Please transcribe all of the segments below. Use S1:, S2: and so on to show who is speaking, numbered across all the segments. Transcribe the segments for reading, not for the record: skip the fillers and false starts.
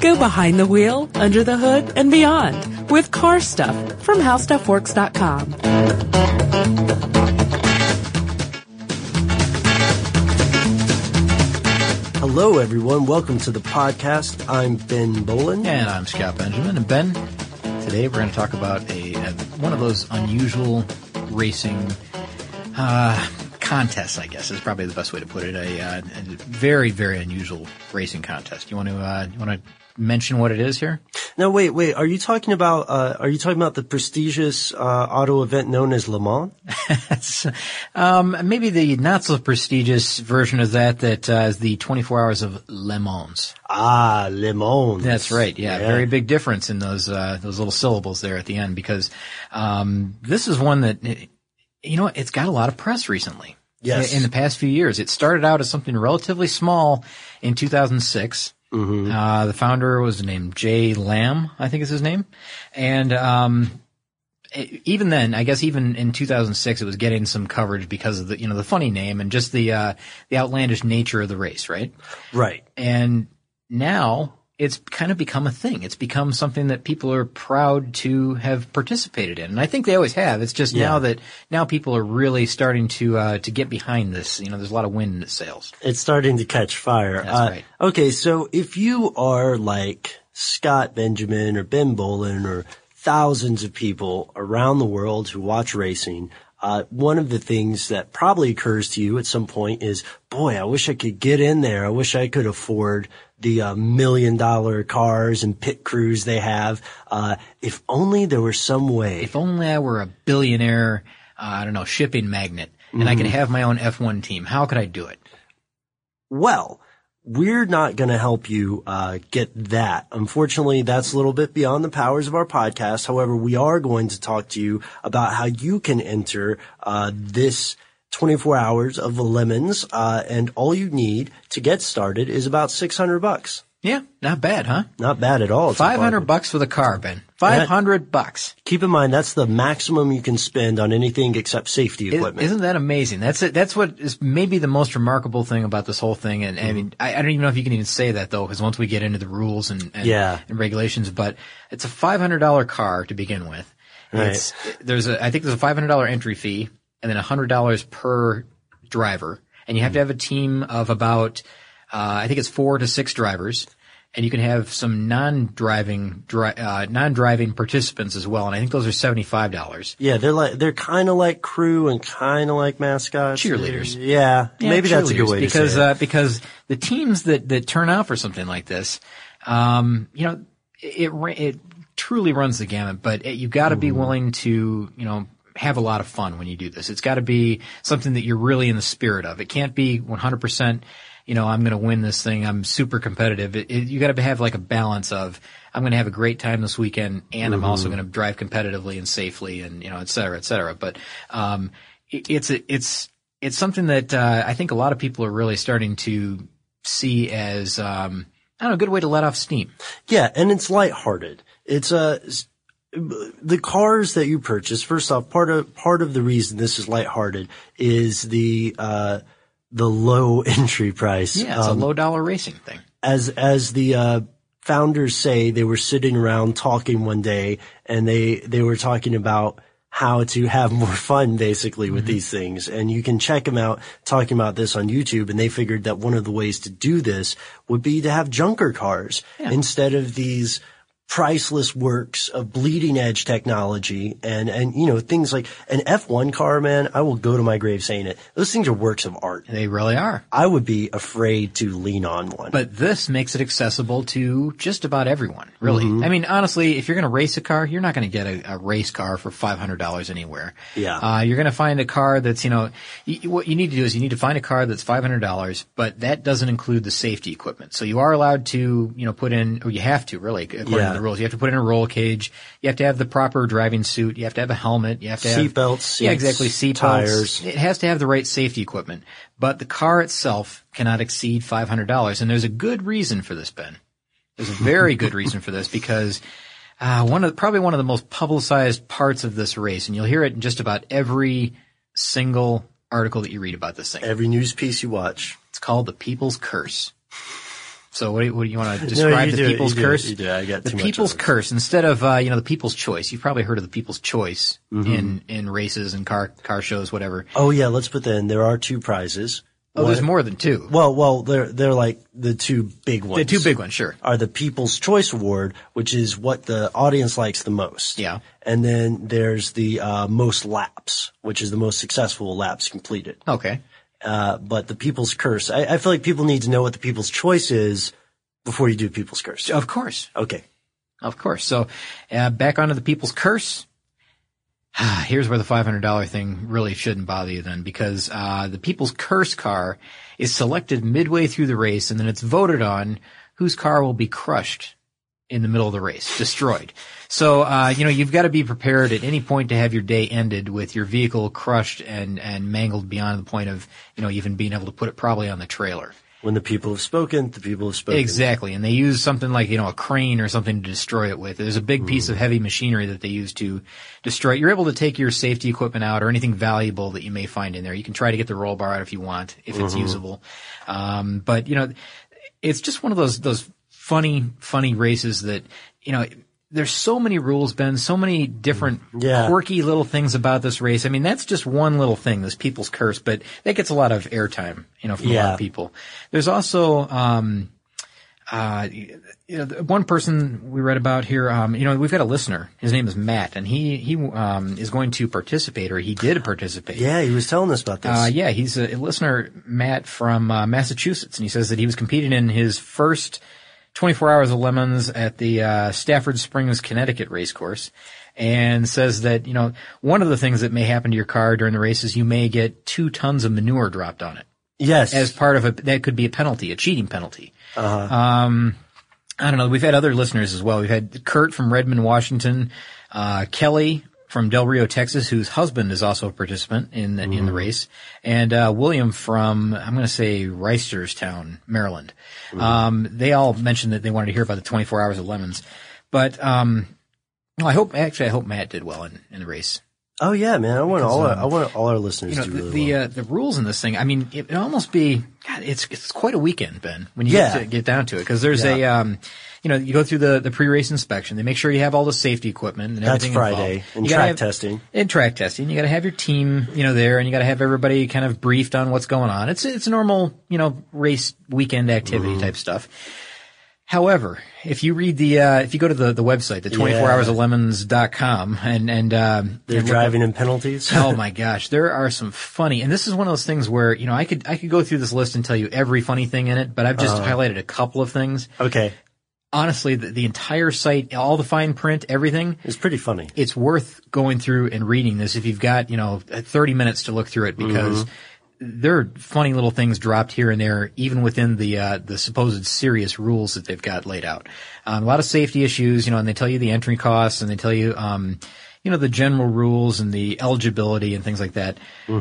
S1: Go behind the wheel, under the hood, and beyond with car stuff from HowStuffWorks.com.
S2: Hello, everyone. Welcome to the podcast. I'm Ben Bolin.
S3: And I'm Scott Benjamin. And Ben, today we're going to talk about one of those unusual racing contests, I guess is probably the best way to put it. A very, very unusual racing contest. You want to mention what it is here?
S2: No, wait. Are you talking about the prestigious auto event known as Le Mans?
S3: Maybe the not so prestigious version of that is the 24 Hours of Le Mans.
S2: Ah, Le Mans.
S3: That's right. Yeah, very big difference in those little syllables there at the end, because this is one that, it's got a lot of press recently.
S2: Yes.
S3: In the past few years. It started out as something relatively small in 2006. Mm-hmm. The founder was named Jay Lamb, I think is his name. And even then, I guess even in 2006, it was getting some coverage because of the funny name and just the outlandish nature of the race, right?
S2: Right.
S3: And now it's kind of become a thing. It's become something that people are proud to have participated in. And I think they always have. It's just now people are really starting to get behind this. There's a lot of wind in the sails.
S2: It's starting to catch fire.
S3: That's right.
S2: Okay, so if you are like Scott Benjamin or Ben Bolin or thousands of people around the world who watch racing, one of the things that probably occurs to you at some point is, boy, I wish I could get in there. I wish I could afford the $1 million cars and pit crews they have. If only there were some way.
S3: If only I were a billionaire, shipping magnate, and I could have my own F1 team. How could I do it?
S2: Well, we're not going to help you get that. Unfortunately, that's a little bit beyond the powers of our podcast. However, we are going to talk to you about how you can enter this 24 hours of lemons, and all you need to get started is about $600.
S3: Yeah, not bad, huh?
S2: Not bad at all. It's
S3: $500 for the car, Ben. $500.
S2: Keep in mind, that's the maximum you can spend on anything except safety equipment.
S3: Isn't that amazing? That's what is maybe the most remarkable thing about this whole thing. And I mean, I don't even know if you can even say that though, because once we get into the rules and regulations, but it's a $500 car to begin with.
S2: Right.
S3: I think there's a $500 entry fee and then $100 per driver. And you have to have a team of about, I think it's 4 to 6 drivers. And you can have some non-driving participants as well, and I think those are $75.
S2: Yeah, they're kind of like crew and kind of like mascots,
S3: cheerleaders.
S2: Yeah, maybe that's a good way to say it.
S3: Because the teams that turn out for something like this, it truly runs the gamut. But you got to be willing to, have a lot of fun when you do this. It's got to be something that you're really in the spirit of. It can't be 100%. I'm going to win this thing. I'm super competitive. You got to have like a balance of, I'm going to have a great time this weekend and I'm also going to drive competitively and safely and, et cetera, et cetera. But, it's something that, I think a lot of people are really starting to see as, a good way to let off steam.
S2: Yeah. And it's lighthearted. It's, the cars that you purchase, first off, part of the reason this is lighthearted is the low entry price.
S3: Yeah, it's a low dollar racing thing.
S2: As the founders say, they were sitting around talking one day and they were talking about how to have more fun basically with these things. And you can check them out talking about this on YouTube, and they figured that one of the ways to do this would be to have junker cars instead of these priceless works of bleeding edge technology and things like an F1 car, man. I will go to my grave saying it. Those things are works of art.
S3: They really are.
S2: I would be afraid to lean on one.
S3: But this makes it accessible to just about everyone, really. I mean, honestly, if you're going to race a car, you're not going to get a race car for $500 anywhere.
S2: Yeah.
S3: You're going to find a car that's, what you need to do is you need to find a car that's $500, but that doesn't include the safety equipment. So you are allowed to, put in, or you have to really, according to the rules. You have to put in a roll cage. You have to have the proper driving suit. You have to have a helmet. You have to have
S2: seatbelts.
S3: Yeah, exactly. Seatbelts.
S2: Tires.
S3: It has to have the right safety equipment. But the car itself cannot exceed $500. And there's a good reason for this, Ben. There's a very good reason for this because probably one of the most publicized parts of this race, and you'll hear it in just about every single article that you read about this thing.
S2: Every news piece you watch.
S3: It's called the People's Curse. So what do you want to describe the People's Curse?
S2: You do. I got
S3: the
S2: too much
S3: People's
S2: of it.
S3: Curse instead of the People's Choice. You've probably heard of the People's Choice in races and car shows, whatever.
S2: Oh yeah, let's put that in. There are 2 prizes.
S3: Oh, there's more than 2.
S2: Well, they're like the 2 big ones.
S3: The 2 big ones, sure.
S2: Are the People's Choice Award, which is what the audience likes the most.
S3: Yeah.
S2: And then there's the most laps, which is the most successful laps completed.
S3: Okay.
S2: But the People's Curse, I feel like people need to know what the People's Choice is before you do People's Curse.
S3: Of course.
S2: Okay.
S3: Of course. So, back onto the People's Curse. Here's where the $500 thing really shouldn't bother you then, because the People's Curse car is selected midway through the race, and then it's voted on whose car will be crushed in the middle of the race, destroyed. So, you've got to be prepared at any point to have your day ended with your vehicle crushed and mangled beyond the point of, even being able to put it probably on the trailer.
S2: When the people have spoken, the people have spoken.
S3: Exactly. And they use something like, a crane or something to destroy it with. There's a big piece of heavy machinery that they use to destroy it. You're able to take your safety equipment out or anything valuable that you may find in there. You can try to get the roll bar out if you want, if it's usable. But, it's just one of those funny races that, there's so many rules, Ben, so many different quirky little things about this race. I mean, that's just one little thing, this People's Curse, but that gets a lot of airtime, from a lot of people. There's also, one person we read about here, we've got a listener. His name is Matt, and he is going to participate, or he did participate.
S2: Yeah, he was telling us about this.
S3: He's a listener, Matt, from Massachusetts, and he says that he was competing in his first 24 Hours of Lemons at the Stafford Springs, Connecticut racecourse, and says that, one of the things that may happen to your car during the race is you may get 2 tons of manure dropped on it.
S2: Yes.
S3: As part of that could be a penalty, a cheating penalty. I don't know. We've had other listeners as well. We've had Kurt from Redmond, Washington, Kelly from Del Rio, Texas, whose husband is also a participant in the race, and William from, I'm going to say, Reisterstown, Maryland. They all mentioned that they wanted to hear about the 24 Hours of Lemons. But I hope Matt did well in the race.
S2: Oh yeah, man! I want all our listeners to do really well.
S3: The rules in this thing. I mean, it almost be. God, it's quite a weekend, Ben. When you get down to it, because there's you go through the pre-race inspection. They make sure you have all the safety equipment and everything.
S2: That's Friday. And track testing. And
S3: track testing. You got to have your team, there, and you got to have everybody kind of briefed on what's going on. It's a normal, race weekend activity type stuff. However, if you read if you go to the website, the 24hoursoflemons.com and
S2: they're driving in penalties.
S3: Oh my gosh, there are some funny, and this is one of those things where, I could go through this list and tell you every funny thing in it, but I've just highlighted a couple of things.
S2: Okay.
S3: Honestly, the entire site, all the fine print, everything.
S2: It's pretty funny.
S3: It's worth going through and reading this if you've got, 30 minutes to look through it, because there are funny little things dropped here and there, even within the supposed serious rules that they've got laid out. A lot of safety issues, and they tell you the entry costs, and they tell you, the general rules and the eligibility and things like that.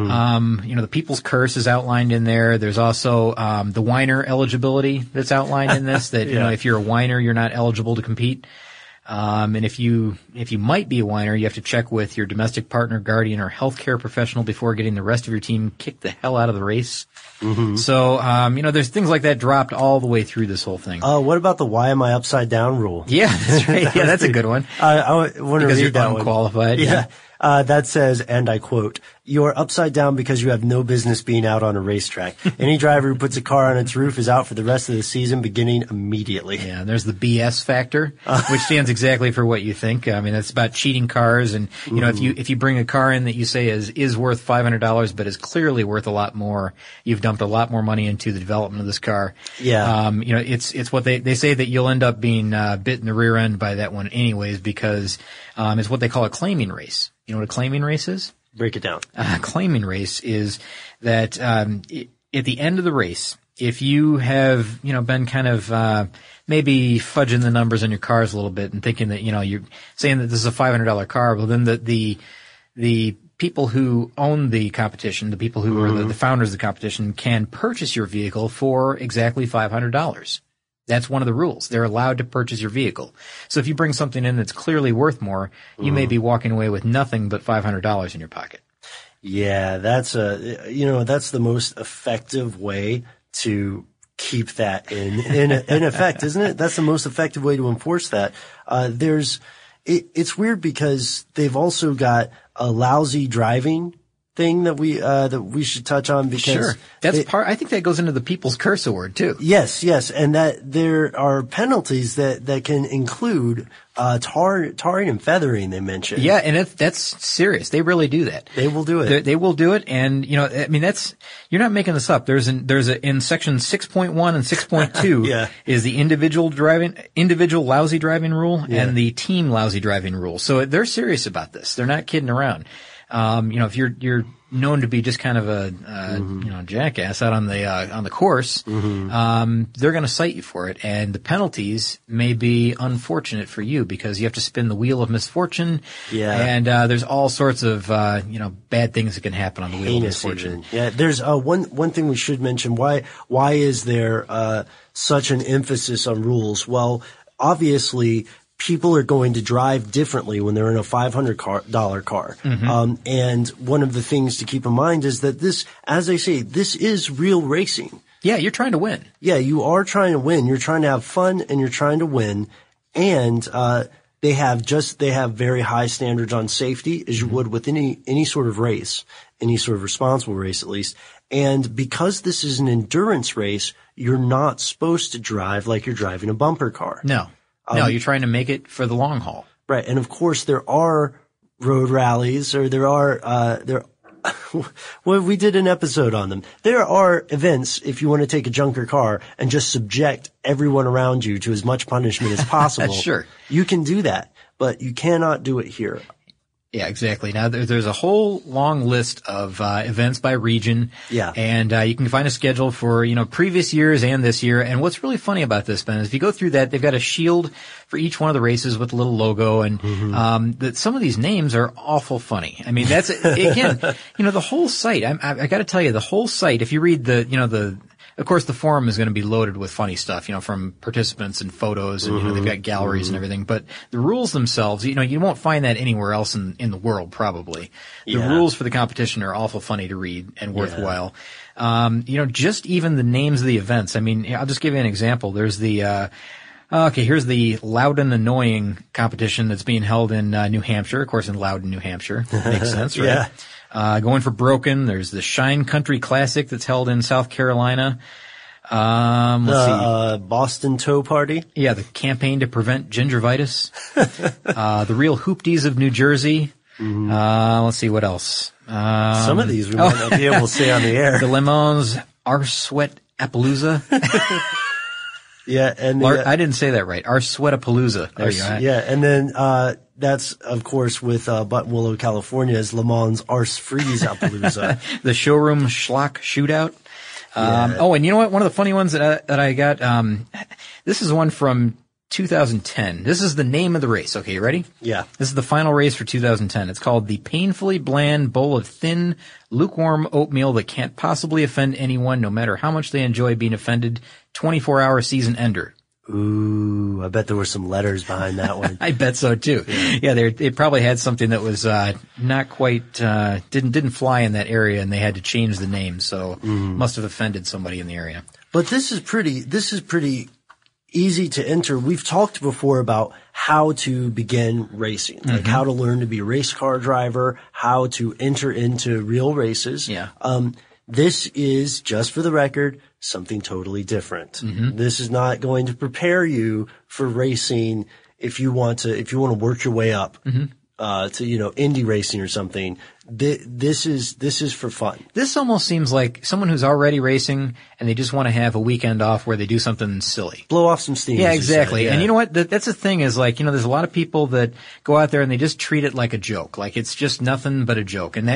S3: The People's Curse is outlined in there. There's also, the whiner eligibility that's outlined in this, that, if you're a whiner, you're not eligible to compete. And if you might be a whiner, you have to check with your domestic partner, guardian, or healthcare professional before getting the rest of your team kicked the hell out of the race. So, there's things like that dropped all the way through this whole thing.
S2: What about the why am I upside down rule?
S3: Yeah, that's right. Yeah, that's a good one.
S2: I want to read that one.
S3: Because you're unqualified.
S2: Yeah. That says, and I quote, "You are upside down because you have no business being out on a racetrack. Any driver who puts a car on its roof is out for the rest of the season beginning immediately."
S3: Yeah, and there's the BS factor, which stands exactly for what you think. I mean, it's about cheating cars, and if you bring a car in that you say is worth $500 but is clearly worth a lot more, you've dumped a lot more money into the development of this car.
S2: Yeah.
S3: It's what they say that you'll end up being bit in the rear end by that one anyways, because it's what they call a claiming race. You know what a claiming race is?
S2: Break it down.
S3: A claiming race is that at the end of the race, if you have been kind of maybe fudging the numbers on your cars a little bit and thinking that you're saying that this is a $500 car, well then the people who own the competition, the people who are the founders of the competition, can purchase your vehicle for exactly $500. That's one of the rules. They're allowed to purchase your vehicle. So if you bring something in that's clearly worth more, you may be walking away with nothing but $500 in your pocket.
S2: Yeah, that's the most effective way to keep that in effect, isn't it? That's the most effective way to enforce that. It's weird because they've also got a lousy driving thing that we should touch on because
S3: sure. That's I think that goes into the People's Curse Award too.
S2: Yes, and that there are penalties that can include tarring and feathering. They mentioned.
S3: Yeah, and that's serious. They really do that.
S2: They will do it.
S3: They will do it, and I mean you're not making this up. There's in section 6.1 and 6.2
S2: yeah.
S3: is the individual lousy driving rule and the team lousy driving rule. So they're serious about this. They're not kidding around. If you're known to be just kind of a jackass out on the course, they're going to cite you for it, and the penalties may be unfortunate for you because you have to spin the wheel of misfortune. Yeah. And there's all sorts of bad things that can happen on the wheel of misfortune.
S2: Even. Yeah. There's one thing we should mention. Why is there such an emphasis on rules? Well, obviously, people are going to drive differently when they're in a $500 car. And one of the things to keep in mind is that this, as they say, this is real racing.
S3: Yeah, you're trying to win.
S2: Yeah, you are trying to win. You're trying to have fun and you're trying to win. And, they have very high standards on safety as you would with any sort of race, any sort of responsible race at least. And because this is an endurance race, you're not supposed to drive like you're driving a bumper car.
S3: No. No, you're trying to make it for the long haul.
S2: Right. And of course there are road rallies or well, we did an episode on them. There are events if you want to take a junker car and just subject everyone around you to as much punishment as possible.
S3: Sure.
S2: You can do that, but you cannot do it here.
S3: Yeah, exactly. Now there's a whole long list of events by region.
S2: Yeah. And
S3: you can find a schedule for, previous years and this year. And what's really funny about this, Ben, is if you go through that, they've got a shield for each one of the races with a little logo, and some of these names are awful funny. I mean, that's again, the whole site. I got to tell you, the whole site. If you read of course, the forum is going to be loaded with funny stuff, from participants and photos, and they've got galleries and everything. But the rules themselves, you won't find that anywhere else in the world, probably. The rules for the competition are awful funny to read and worthwhile. Just even the names of the events. I mean, I'll just give you an example. There's the here's the Loud and Annoying competition that's being held in New Hampshire, of course, in Loudon, New Hampshire. Makes sense, right?
S2: Yeah.
S3: Going for broken, there's the Shine Country Classic that's held in South Carolina. Let's see.
S2: Boston Tow Party.
S3: Yeah, the Campaign to Prevent Gingivitis. The Real Hoopties of New Jersey. Let's see what else.
S2: Some of these we might not be able to say on the air.
S3: The Le Mans Arswet Appalooza.
S2: Yeah, and
S3: I didn't say that right. Arswetapalooza. There you go.
S2: Yeah, and then that's of course with Buttonwillow, California, is Le Mans Ars Freeze Appalooza.
S3: The Showroom Schlock Shootout. And you know what? One of the funny ones that I got. This is one from 2010. This is the name of the race. Okay, you ready?
S2: Yeah.
S3: This is the final race for 2010. It's called the Painfully Bland Bowl of Thin, Lukewarm Oatmeal That Can't Possibly Offend Anyone, no matter how much they enjoy being offended. 24-hour season ender.
S2: Ooh, I bet there were some letters behind that one.
S3: I bet so too. Yeah, they probably had something that was not quite didn't fly in that area, and they had to change the name, so must have offended somebody in the area.
S2: But this is pretty easy to enter. We've talked before about how to begin racing, like how to learn to be a race car driver, how to enter into real races.
S3: Yeah.
S2: This is, just for the record, something totally different. This is not going to prepare you for racing if you want to work your way up to indie racing or something. This is for fun.
S3: This almost seems like someone who's already racing and they just want to have a weekend off where they do something silly.
S2: Blow off some steam.
S3: Yeah, exactly. Yeah. And you know what? That's the thing is like, there's a lot of people that go out there and they just treat it like a joke. Like it's just nothing but a joke. And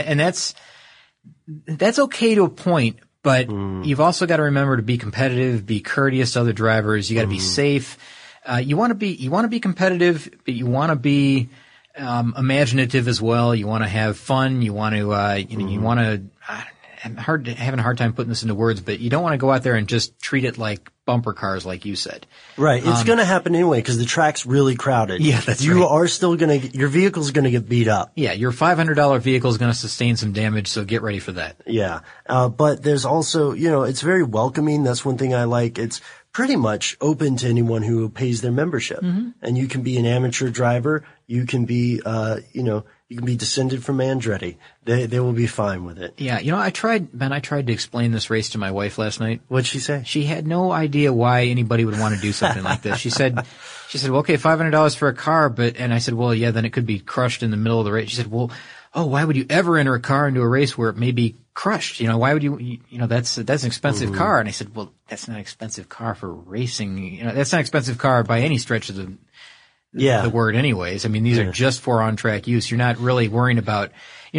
S3: that's okay to a point, but you've also got to remember to be competitive, be courteous to other drivers. You got to be safe. You want to be competitive, but you want to be imaginative as well. You want to have fun. You want to, you want to. I'm having a hard time putting this into words, but you don't want to go out there and just treat it like bumper cars, like you said.
S2: Right. It's going to happen anyway because the track's really crowded.
S3: Yeah, that's
S2: You
S3: right.
S2: are still going to, your vehicle's going to get beat up.
S3: Yeah, your $500 vehicle is going to sustain some damage, so get ready for that.
S2: Yeah. But there's also, it's very welcoming. That's one thing I like. It's pretty much open to anyone who pays their membership. Mm-hmm. And you can be an amateur driver. You can be, you can be descended from Andretti. They will be fine with it.
S3: Yeah, I tried to explain this race to my wife last night.
S2: What'd she say?
S3: She had no idea why anybody would want to do something like this. She said, well, okay, $500 for a car, and I said, well, yeah, then it could be crushed in the middle of the race. She said, well, why would you ever enter a car into a race where it may be crushed? Why would you that's an expensive car. And I said, well, that's not an expensive car for racing. That's not an expensive car by any stretch of the word anyways. I mean, these are just for on-track use. You're not worrying about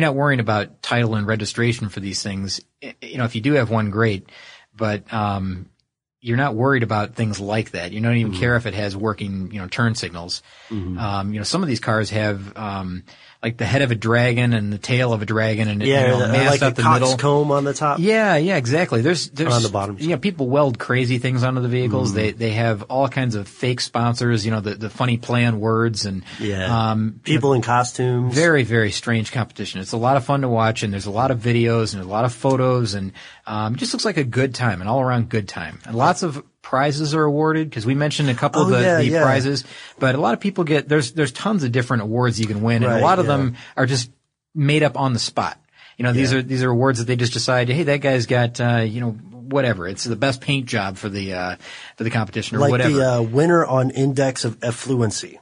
S3: title and registration for these things. If you do have one, great, but, you're not worried about things like that. You don't even care if it has working, turn signals. Mm-hmm. Some of these cars have, like the head of a dragon and the tail of a dragon and
S2: like
S3: out
S2: a
S3: the middle.
S2: coxcomb on the top.
S3: Yeah, exactly. There's
S2: on the bottom.
S3: People weld crazy things onto the vehicles. They have all kinds of fake sponsors, the funny play on words and
S2: people in costumes.
S3: Very, very strange competition. It's a lot of fun to watch, and there's a lot of videos and a lot of photos, and it just looks like a good time, an all around good time. And lots of prizes are awarded because we mentioned a couple of the prizes, but a lot of people there's tons of different awards you can win, and a lot of them are just made up on the spot. These are awards that they just decide, hey, that guy's got whatever. It's the best paint job for the competition or
S2: like
S3: whatever.
S2: Like the winner on index of affluency.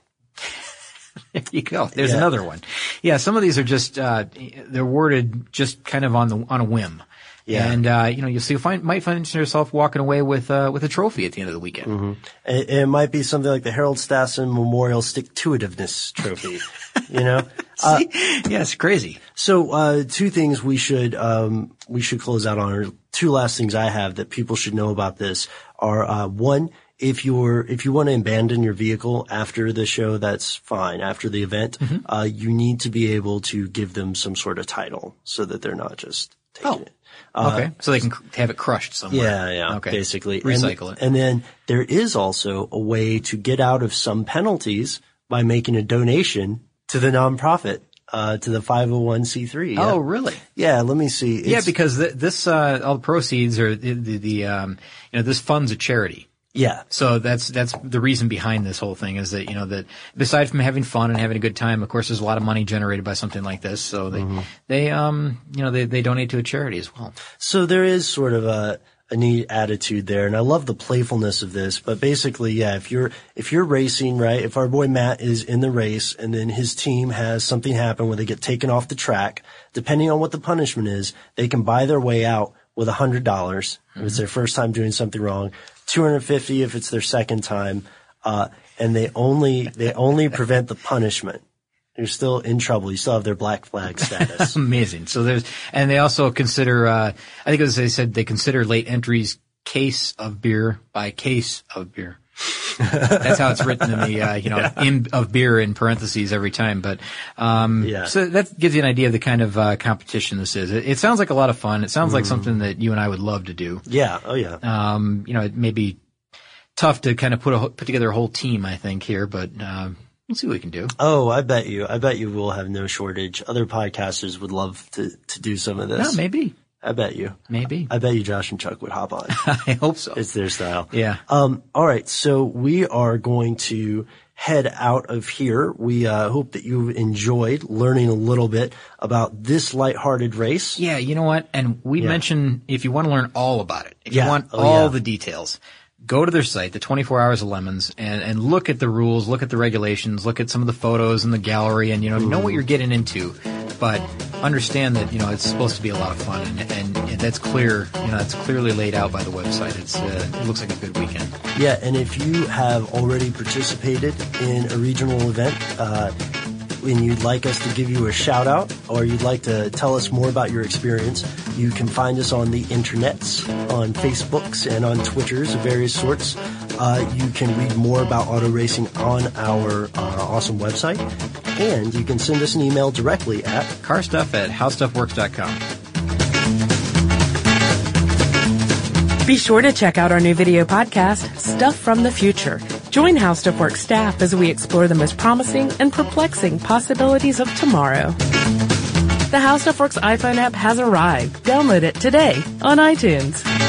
S3: There you go. There's another one. Yeah, some of these are just they're awarded just kind of on a whim. Yeah. And, might find yourself walking away with a trophy at the end of the weekend.
S2: Mm-hmm. It might be something like the Harold Stassen Memorial Stick-to-itiveness Trophy, Yeah,
S3: it's crazy.
S2: So, two things we should close out on, or two last things I have that people should know about this are, one, if you want to abandon your vehicle after the show, that's fine. After the event, you need to be able to give them some sort of title so that they're not just taking it.
S3: Okay, so they can have it crushed somewhere.
S2: Yeah,
S3: okay.
S2: Basically.
S3: Recycle it.
S2: And then there is also a way to get out of some penalties by making a donation to the nonprofit, to the 501c3.
S3: Oh, really?
S2: Yeah, let me see.
S3: Because this all the proceeds are this funds a charity.
S2: Yeah.
S3: So that's the reason behind this whole thing is that, that aside from having fun and having a good time, of course, there's a lot of money generated by something like this. So they donate to a charity as well. So
S2: there is sort of a neat attitude there. And I love the playfulness of this, but basically, if you're racing, right? If our boy Matt is in the race and then his team has something happen where they get taken off the track, depending on what the punishment is, they can buy their way out with $100 if it's their first time doing something wrong. $250 if it's their second time, and they only prevent the punishment. You're still in trouble. You still have their black flag status.
S3: Amazing. So and they also consider, I think as they said, they consider late entries case of beer by case of beer. That's how it's written in the, in of beer in parentheses every time. But, so that gives you an idea of the kind of, competition this is. It sounds like a lot of fun. It sounds like something that you and I would love to do.
S2: Yeah. Oh, yeah.
S3: It may be tough to kind of put together a whole team, I think, here, but, we'll see what we can do.
S2: Oh, I bet you will have no shortage. Other podcasters would love to do some of this.
S3: Yeah, maybe.
S2: I bet you.
S3: Maybe.
S2: I bet you Josh and Chuck would hop on.
S3: I hope so.
S2: It's their style.
S3: Yeah.
S2: All right. So we are going to head out of here. We hope that you enjoyed learning a little bit about this lighthearted race.
S3: Yeah. You know what? And we mentioned if you want to learn all about it, if you want all the details, go to their site, the 24 Hours of Lemons, and look at the rules, look at the regulations, look at some of the photos in the gallery, and know what you're getting into. But understand that it's supposed to be a lot of fun, and that's clear. It's clearly laid out by the website. It looks like a good weekend.
S2: Yeah, and if you have already participated in a regional event, and you'd like us to give you a shout out, or you'd like to tell us more about your experience, you can find us on the internets, on Facebooks and on Twitters of various sorts. You can read more about auto racing on our awesome website, and you can send us an email directly at
S3: carstuff@howstuffworks.com.
S1: Be sure to check out our new video podcast, Stuff from the Future. Join How Stuff Works staff as we explore the most promising and perplexing possibilities of tomorrow. The How Stuff Works iPhone app has arrived. Download it today on iTunes.